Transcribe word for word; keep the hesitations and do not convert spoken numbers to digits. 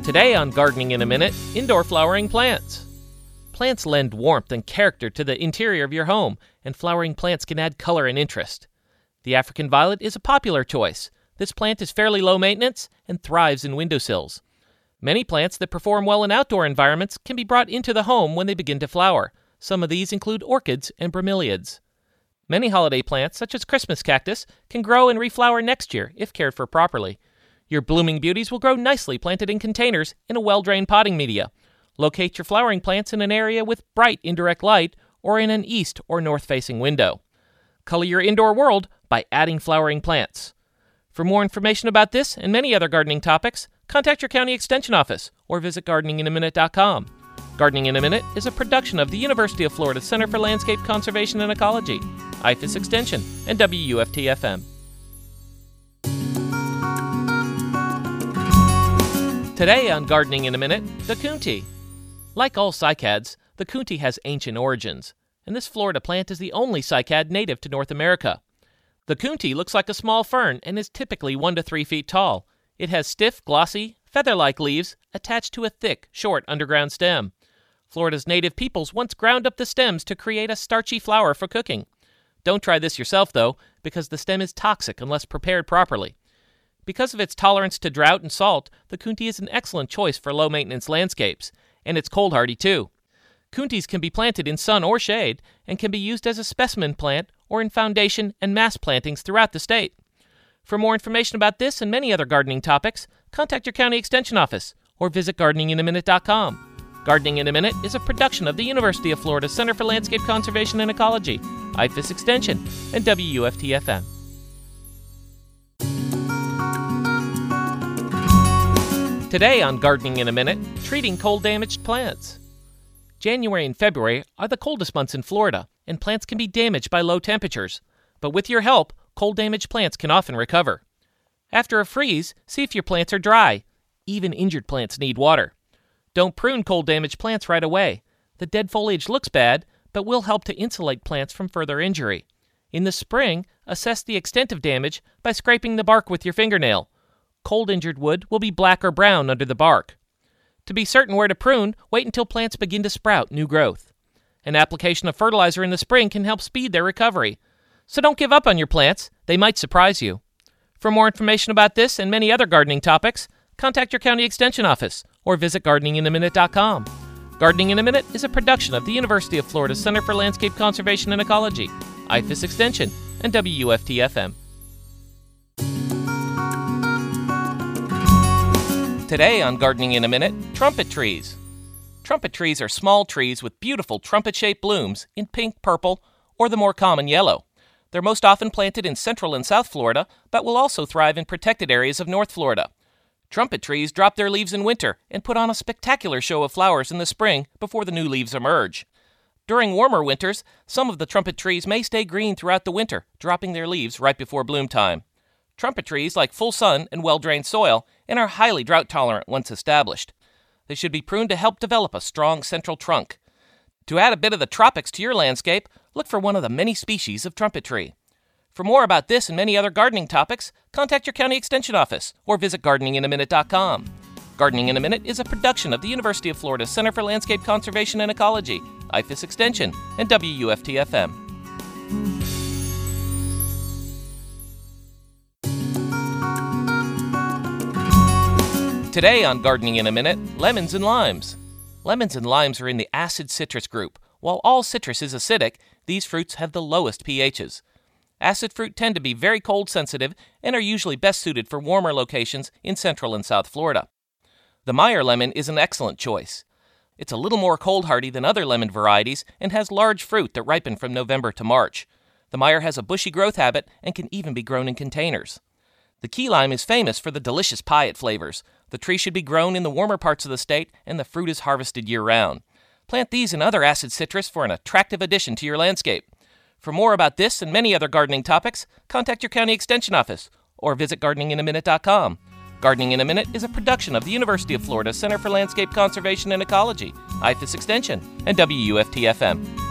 Today on Gardening in a Minute, indoor flowering plants. Plants lend warmth and character to the interior of your home, and flowering plants can add color and interest. The African violet is a popular choice. This plant is fairly low maintenance and thrives in windowsills. Many plants that perform well in outdoor environments can be brought into the home when they begin to flower. Some of these include orchids and bromeliads. Many holiday plants, such as Christmas cactus, can grow and reflower next year if cared for properly. Your blooming beauties will grow nicely planted in containers in a well-drained potting media. Locate your flowering plants in an area with bright indirect light or in an east or north-facing window. Color your indoor world by adding flowering plants. For more information about this and many other gardening topics, contact your county extension office or visit gardening in a minute dot com. Gardening in a Minute is a production of the University of Florida Center for Landscape Conservation and Ecology, I F A S Extension, and W U F T F M. Today on Gardening in a Minute, the coontie. Like all cycads, the coontie has ancient origins, and this Florida plant is the only cycad native to North America. The coontie looks like a small fern and is typically one to three feet tall. It has stiff, glossy, feather-like leaves attached to a thick, short underground stem. Florida's native peoples once ground up the stems to create a starchy flour for cooking. Don't try this yourself, though, because the stem is toxic unless prepared properly. Because of its tolerance to drought and salt, the coontie is an excellent choice for low-maintenance landscapes, and it's cold-hardy too. Coonties can be planted in sun or shade and can be used as a specimen plant or in foundation and mass plantings throughout the state. For more information about this and many other gardening topics, contact your county extension office or visit gardening in a minute dot com. Gardening in a Minute is a production of the University of Florida Center for Landscape Conservation and Ecology, I F A S Extension, and W U F T F M. Today on Gardening in a Minute, treating cold-damaged plants. January and February are the coldest months in Florida, and plants can be damaged by low temperatures. But with your help, cold-damaged plants can often recover. After a freeze, see if your plants are dry. Even injured plants need water. Don't prune cold-damaged plants right away. The dead foliage looks bad, but will help to insulate plants from further injury. In the spring, assess the extent of damage by scraping the bark with your fingernail. Cold-injured wood will be black or brown under the bark. To be certain where to prune, wait until plants begin to sprout new growth. An application of fertilizer in the spring can help speed their recovery. So don't give up on your plants. They might surprise you. For more information about this and many other gardening topics, contact your county extension office or visit gardening in a minute dot com. Gardening in a Minute is a production of the University of Florida Center for Landscape Conservation and Ecology, I F A S Extension, and W U F T F M. Today on Gardening in a Minute, trumpet trees. Trumpet trees are small trees with beautiful trumpet-shaped blooms in pink, purple, or the more common yellow. They're most often planted in Central and South Florida, but will also thrive in protected areas of North Florida. Trumpet trees drop their leaves in winter and put on a spectacular show of flowers in the spring before the new leaves emerge. During warmer winters, some of the trumpet trees may stay green throughout the winter, dropping their leaves right before bloom time. Trumpet trees like full sun and well-drained soil and are highly drought-tolerant once established. They should be pruned to help develop a strong central trunk. To add a bit of the tropics to your landscape, look for one of the many species of trumpet tree. For more about this and many other gardening topics, contact your county extension office or visit gardening in a minute dot com. Gardening in a Minute is a production of the University of Florida Center for Landscape Conservation and Ecology, I F A S Extension, and W U F T F M. Today on Gardening in a Minute, lemons and limes. Lemons and limes are in the acid citrus group. While all citrus is acidic, these fruits have the lowest pHs. Acid fruit tend to be very cold sensitive and are usually best suited for warmer locations in Central and South Florida. The Meyer lemon is an excellent choice. It's a little more cold hardy than other lemon varieties and has large fruit that ripen from November to March. The Meyer has a bushy growth habit and can even be grown in containers. The key lime is famous for the delicious pie it flavors. The tree should be grown in the warmer parts of the state, and the fruit is harvested year-round. Plant these and other acid citrus for an attractive addition to your landscape. For more about this and many other gardening topics, contact your county extension office or visit gardening in a minute dot com. Gardening in a Minute is a production of the University of Florida Center for Landscape Conservation and Ecology, I F A S Extension, and W U F T F M.